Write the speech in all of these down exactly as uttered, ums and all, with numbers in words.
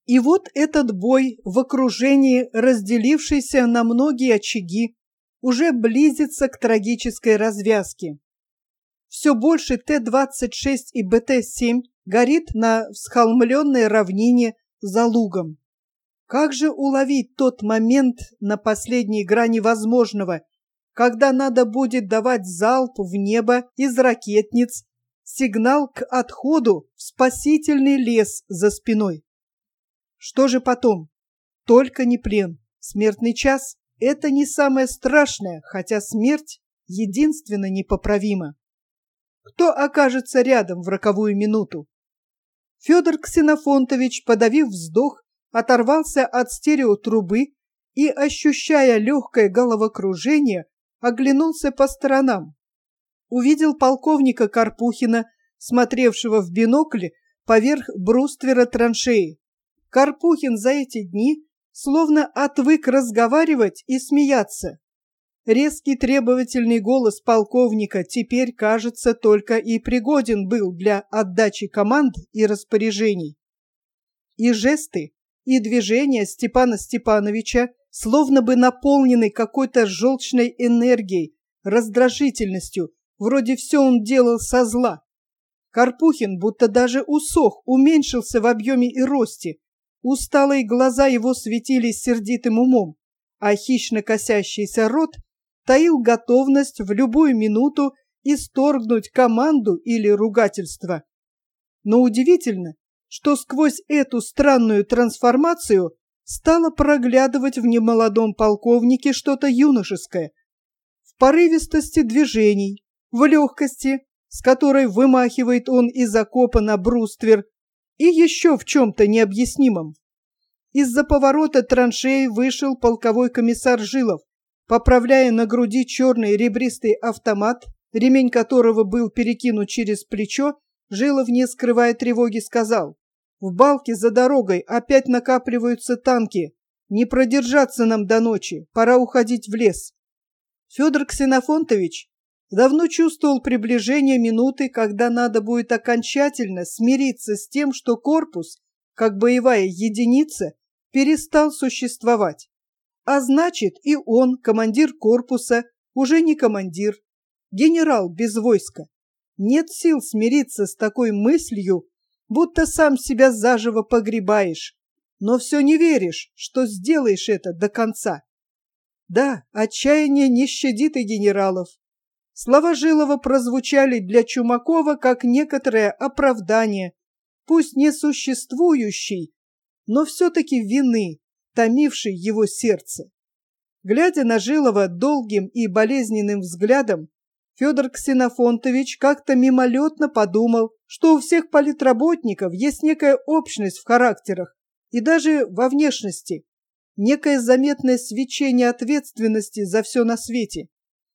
И вот этот бой в окружении, разделившийся на многие очаги, уже близится к трагической развязке. Все больше Т двадцать шесть и Б Т семь горит на всхолмленной равнине за лугом. Как же уловить тот момент на последней грани возможного, когда надо будет давать залп в небо из ракетниц, сигнал к отходу в спасительный лес за спиной? Что же потом? Только не плен. Смертный час – это не самое страшное, хотя смерть единственно непоправима. Кто окажется рядом в роковую минуту? Федор Ксенофонтович, подавив вздох, оторвался от стереотрубы и, ощущая легкое головокружение, оглянулся по сторонам. Увидел полковника Карпухина, смотревшего в бинокль поверх бруствера траншеи. Карпухин за эти дни словно отвык разговаривать и смеяться. Резкий требовательный голос полковника теперь, кажется, только и пригоден был для отдачи команд и распоряжений. И жесты, и движения Степана Степановича словно бы наполнены какой-то желчной энергией, раздражительностью, вроде все он делал со зла. Карпухин будто даже усох, уменьшился в объеме и росте. Усталые глаза его светились сердитым умом, а хищно косящийся рот таил готовность в любую минуту исторгнуть команду или ругательство. Но удивительно, что сквозь эту странную трансформацию стало проглядывать в немолодом полковнике что-то юношеское, в порывистости движений, в легкости, с которой вымахивает он из окопа на бруствер, и еще в чем-то необъяснимом. Из-за поворота траншеи вышел полковой комиссар Жилов, поправляя на груди черный ребристый автомат, ремень которого был перекинут через плечо. Жилов, не скрывая тревоги, сказал: «В балке за дорогой опять накапливаются танки. Не продержаться нам до ночи, пора уходить в лес». Федор Ксенофонтович давно чувствовал приближение минуты, когда надо будет окончательно смириться с тем, что корпус, как боевая единица, перестал существовать. А значит, и он, командир корпуса, уже не командир, генерал без войска. Нет сил смириться с такой мыслью, будто сам себя заживо погребаешь, но все не веришь, что сделаешь это до конца. Да, отчаяние не щадит и генералов. Слова Жилова прозвучали для Чумакова как некоторое оправдание, пусть не существующей, но все-таки вины, томившей его сердце. Глядя на Жилова долгим и болезненным взглядом, Федор Ксенофонтович как-то мимолетно подумал, что у всех политработников есть некая общность в характерах и даже во внешности, некое заметное свечение ответственности за все на свете.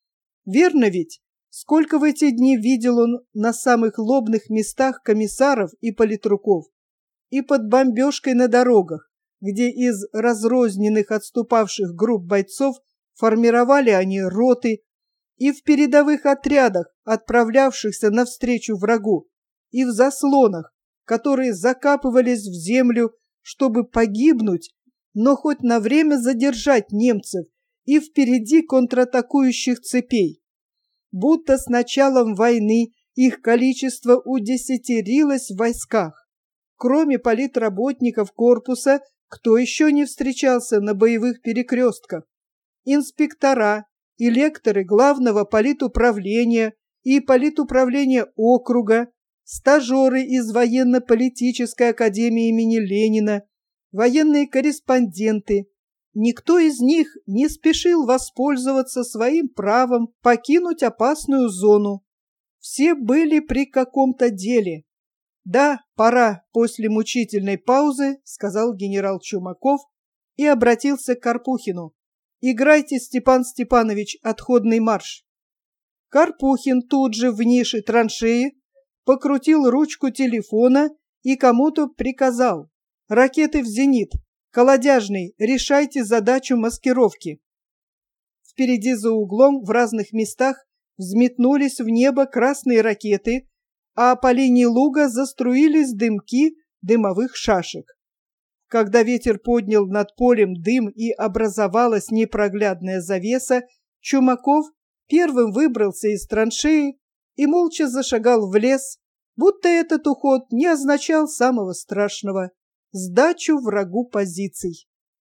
Верно ведь, сколько в эти дни видел он на самых лобных местах комиссаров и политруков, и под бомбежкой на дорогах, где из разрозненных отступавших групп бойцов формировали они роты, и в передовых отрядах, отправлявшихся навстречу врагу, и в заслонах, которые закапывались в землю, чтобы погибнуть, но хоть на время задержать немцев, и впереди контратакующих цепей. Будто с началом войны их количество удесятерилось в войсках. Кроме политработников корпуса, кто еще не встречался на боевых перекрестках? Инспектора и лекторы главного политуправления и политуправления округа, стажеры из военно-политической академии имени Ленина, военные корреспонденты. Никто из них не спешил воспользоваться своим правом покинуть опасную зону. Все были при каком-то деле. «Да, пора», — после мучительной паузы сказал генерал Чумаков и обратился к Карпухину. «Играйте, Степан Степанович, отходный марш». Карпухин тут же в нише траншеи покрутил ручку телефона и кому-то приказал: «Ракеты в зенит! Колодяжный, решайте задачу маскировки». Впереди за углом в разных местах взметнулись в небо красные ракеты, а по линии луга заструились дымки дымовых шашек. Когда ветер поднял над полем дым и образовалась непроглядная завеса, Чумаков первым выбрался из траншеи и молча зашагал в лес, будто этот уход не означал самого страшного – сдачу врагу позиций.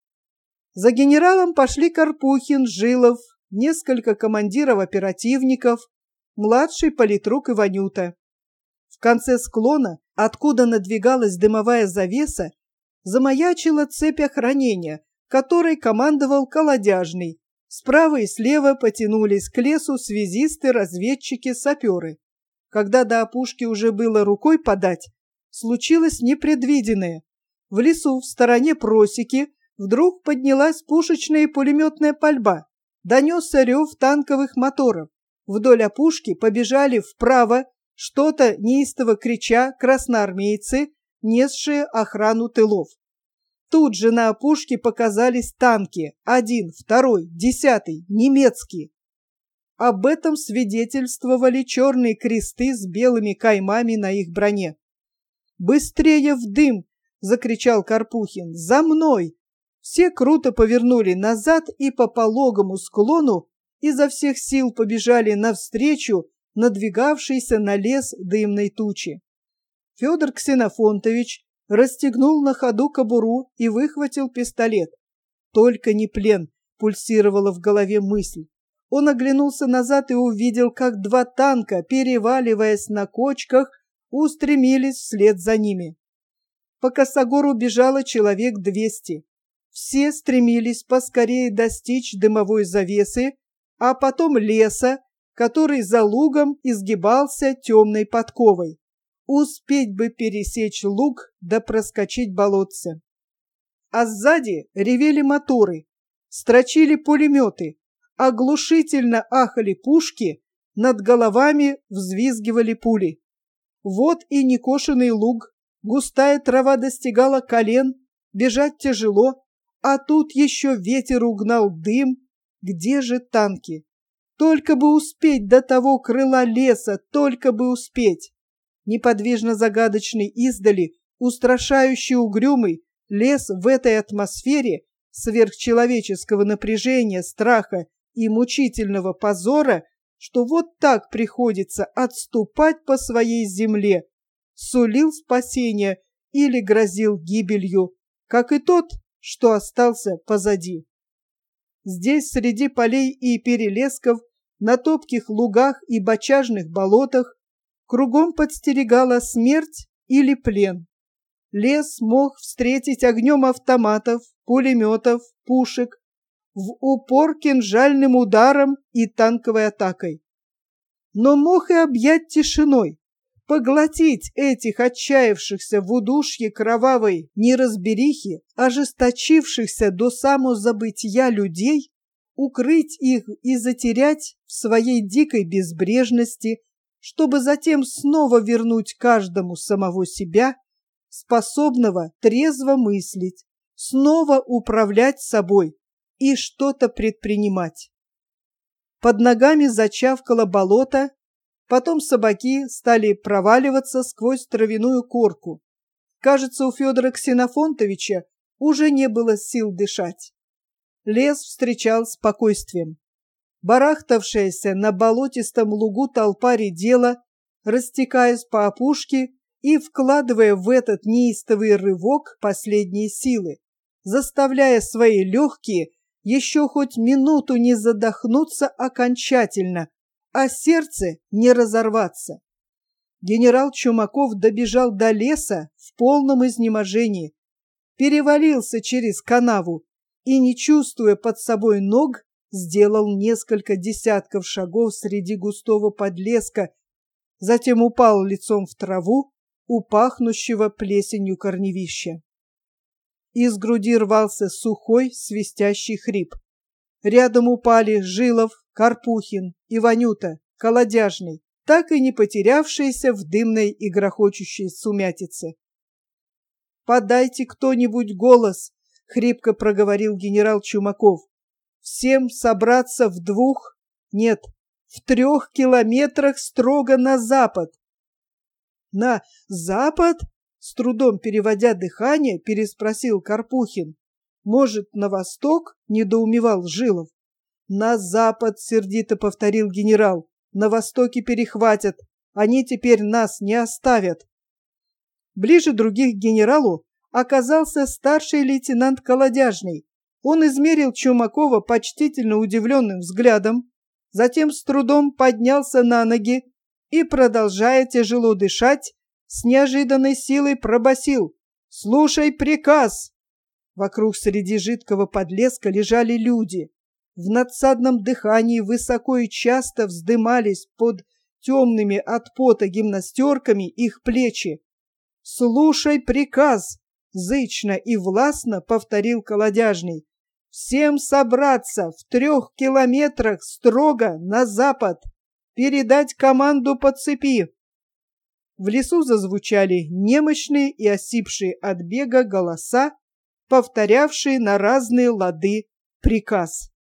За генералом пошли Карпухин, Жилов, несколько командиров-оперативников, младший политрук Иванюта. В конце склона, откуда надвигалась дымовая завеса, замаячила цепь охранения, которой командовал Колодяжный. Справа и слева потянулись к лесу связисты, разведчики, саперы. Когда до опушки уже было рукой подать, случилось непредвиденное. В лесу, в стороне просеки, вдруг поднялась пушечная и пулеметная пальба. Донесся рев танковых моторов. Вдоль опушки побежали вправо, что-то неистово крича, красноармейцы, несшие охрану тылов. Тут же на опушке показались танки, один, второй, десятый, немецкие. Об этом свидетельствовали черные кресты с белыми каймами на их броне. «Быстрее в дым!» — закричал Карпухин. «За мной!» Все круто повернули назад и по пологому склону изо всех сил побежали навстречу надвигавшейся на лес дымной тучи. Федор Ксенофонтович расстегнул на ходу кобуру и выхватил пистолет. «Только не плен!» — пульсировала в голове мысль. Он оглянулся назад и увидел, как два танка, переваливаясь на кочках, устремились вслед за ними. По косогору бежало человек двести. Все стремились поскорее достичь дымовой завесы, а потом леса, который за лугом изгибался темной подковой. Успеть бы пересечь луг да проскочить болотце. А сзади ревели моторы, строчили пулеметы, оглушительно ахали пушки, над головами взвизгивали пули. Вот и некошенный луг, густая трава достигала колен, бежать тяжело, а тут еще ветер угнал дым. Где же танки? Только бы успеть до того крыла леса, только бы успеть. Неподвижно загадочный издали, устрашающий угрюмый, лес в этой атмосфере сверхчеловеческого напряжения, страха и мучительного позора, что вот так приходится отступать по своей земле, сулил спасение или грозил гибелью, как и тот, что остался позади. Здесь, среди полей и перелесков, на топких лугах и бочажных болотах, кругом подстерегала смерть или плен. Лес мог встретить огнем автоматов, пулеметов, пушек, в упор кинжальным ударом и танковой атакой. Но мог и объять тишиной, поглотить этих отчаявшихся в удушье кровавой неразберихи, ожесточившихся до самозабытия людей, укрыть их и затерять в своей дикой безбрежности, чтобы затем снова вернуть каждому самого себя, способного трезво мыслить, снова управлять собой и что-то предпринимать. Под ногами зачавкало болото, потом собаки стали проваливаться сквозь травяную корку. Кажется, у Федора Ксенофонтовича уже не было сил дышать. Лес встречал спокойствием. Барахтавшаяся на болотистом лугу толпа редела, растекаясь по опушке и вкладывая в этот неистовый рывок последние силы, заставляя свои легкие еще хоть минуту не задохнуться окончательно, а сердце не разорваться. Генерал Чумаков добежал до леса в полном изнеможении, перевалился через канаву и, не чувствуя под собой ног, сделал несколько десятков шагов среди густого подлеска, затем упал лицом в траву у пахнущего плесенью корневища. Из груди рвался сухой, свистящий хрип. Рядом упали Жилов, Карпухин, Иванюта, Колодяжный, так и не потерявшиеся в дымной и грохочущей сумятице. «Подайте кто-нибудь голос!» — хрипко проговорил генерал Чумаков. «Всем собраться в двух, нет, в трех километрах строго на запад». «На запад?» — С трудом переводя дыхание, переспросил Карпухин. Может, на восток? Недоумевал Жилов. На запад, сердито повторил генерал. На востоке перехватят. Они теперь нас не оставят. Ближе других к генералу оказался старший лейтенант Колодяжный. Он измерил Чумакова почтительно удивленным взглядом, затем с трудом поднялся на ноги и, продолжая тяжело дышать, с неожиданной силой пробасил: «Слушай приказ!» Вокруг среди жидкого подлеска лежали люди. В надсадном дыхании высоко и часто вздымались под темными от пота гимнастерками их плечи. «Слушай приказ!» — зычно и властно повторил Колодяжный. «Всем собраться в трех километрах строго на запад! Передать команду по цепи!» В лесу зазвучали немощные и осипшие от бега голоса, повторявшие на разные лады приказ.